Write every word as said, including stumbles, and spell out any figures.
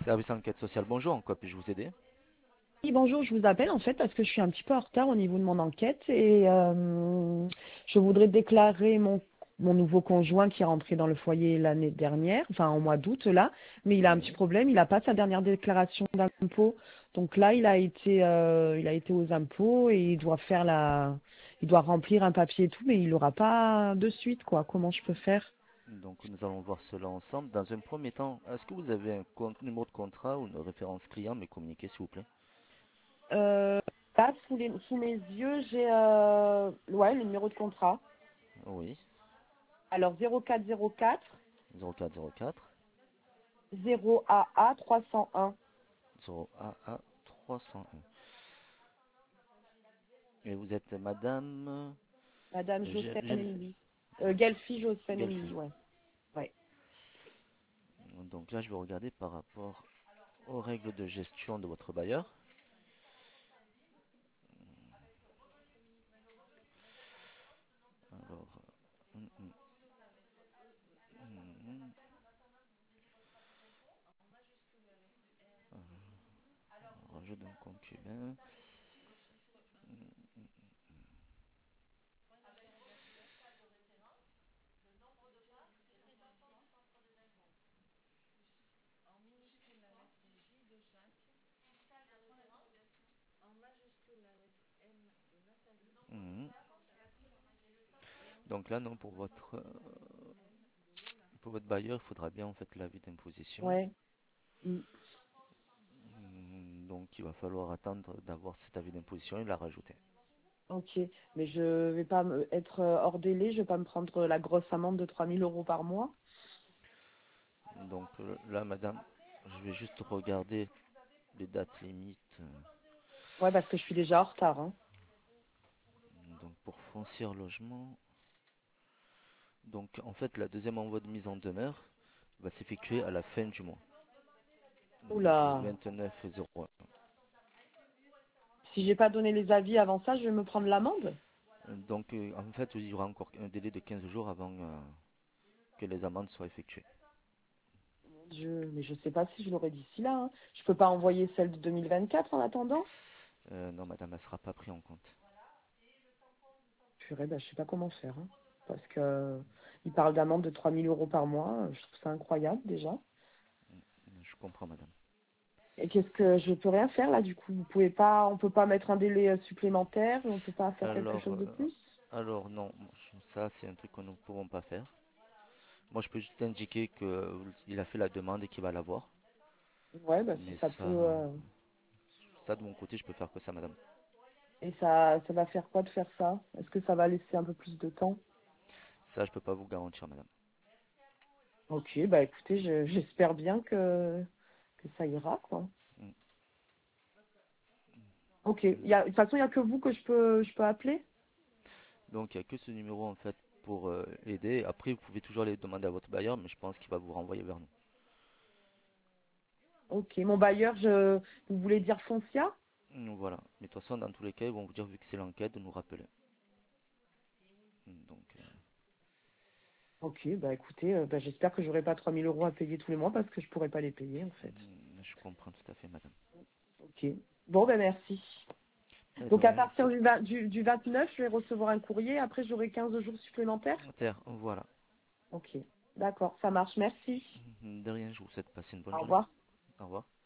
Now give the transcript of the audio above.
Service enquête sociale, bonjour, en quoi puis-je vous aider? Oui, bonjour, je vous appelle en fait parce que je suis un petit peu en retard au niveau de mon enquête et euh, je voudrais déclarer mon, mon nouveau conjoint qui est rentré dans le foyer l'année dernière, enfin au mois d'août là, mais il a un petit Oui. problème, il n'a pas sa dernière déclaration d'impôt. Donc là, il a été euh, il a été aux impôts et il doit faire la il doit remplir un papier et tout, mais il n'aura pas de suite quoi. Comment je peux faire? Donc nous allons voir cela ensemble. Dans un premier temps, est-ce que vous avez un compte- numéro de contrat ou une référence client, mais communiquez s'il vous plaît. Euh, Là, sous, les, sous mes yeux, j'ai euh, ouais, le numéro de contrat. Oui, Alors zéro quatre zéro quatre zéro quatre zéro quatre zéro A A trois cent un. zéro A A trois cent un. Et vous êtes madame Madame Gel- Jocelyne Gel- Émilie. Euh, Gelfi Jocelyne Gelfi. Émilie, ouais. Ouais. Donc là, je vais regarder par rapport aux règles de gestion de votre bailleur. Alors, hum, hum, hum, hum. Rajout d'un concubin. Hum. Donc là, non, pour votre, euh, pour votre bailleur, il faudra bien en fait l'avis d'imposition. Ouais. Mm. Hmm, Donc il va falloir attendre d'avoir cet avis d'imposition et la rajouter. Ok. Mais je vais pas me- être euh, hors délai, je vais pas me prendre la grosse amende de trois mille euros par mois. Donc euh, là, madame, je vais juste regarder les dates limites. Ouais, parce que je suis déjà en retard, hein. Donc pour foncière logement, donc en fait la deuxième envoi de mise en demeure va s'effectuer à la fin du mois, donc le Oula. vingt-neuf zéro un. Si j'ai pas donné les avis avant ça, je vais me prendre l'amende? Donc euh, en fait, il y aura encore un délai de quinze jours avant euh, que les amendes soient effectuées. Je, mais je sais pas si je l'aurai d'ici là, hein. Je peux pas envoyer celle de deux mille vingt-quatre en attendant? Euh, non, madame, elle ne sera pas prise en compte. Purée, bah, je sais pas comment faire, hein. Parce que euh, il parle d'amende de trois mille euros par mois. Je trouve ça incroyable déjà. Je comprends, madame. Et qu'est-ce que je peux rien faire là du coup? Vous pouvez pas, on peut pas mettre un délai euh, supplémentaire, on peut pas faire quelque Alors, chose de euh, plus? alors non, ça c'est un truc que nous ne pourrons pas faire. Moi, je peux juste indiquer qu'il a fait la demande et qu'il va l'avoir. Ouais, bah si Mais ça peut. ça, euh, ça de mon côté, je peux faire que ça, madame. Et ça, ça va faire quoi de faire ça? Est-ce que ça va laisser un peu plus de temps? Ça, je peux pas vous garantir, madame. Ok, bah écoutez, je- j'espère bien que que ça ira quoi. Mm. Ok, il y a, de toute façon, il y a que vous que je peux, je peux appeler? Donc, il n'y a que ce numéro en fait pour euh, aider. Après, vous pouvez toujours aller demander à votre bailleur, mais je pense qu'il va vous renvoyer vers nous. Ok, mon bailleur, je, vous voulez dire Foncia? Mm, Voilà. Mais de toute façon, dans tous les cas, ils vont vous dire, vu que c'est l'enquête, de nous rappeler. Mm, Donc, euh, Ok, bah écoutez, euh, bah, j'espère que j'aurai pas trois mille euros à payer tous les mois parce que je pourrais pas les payer en fait. mm, je comprends tout à fait, madame. Ok. Bon, ben merci. Mais de Donc à rien, partir c'est du, vingt du, du vingt-neuf, je vais recevoir un courrier. Après, j'aurai quinze jours supplémentaires. terre. Voilà. Ok. D'accord, ça marche. Merci. Mm, De rien, je vous souhaite de passer une bonne Au journée. revoir. Au revoir.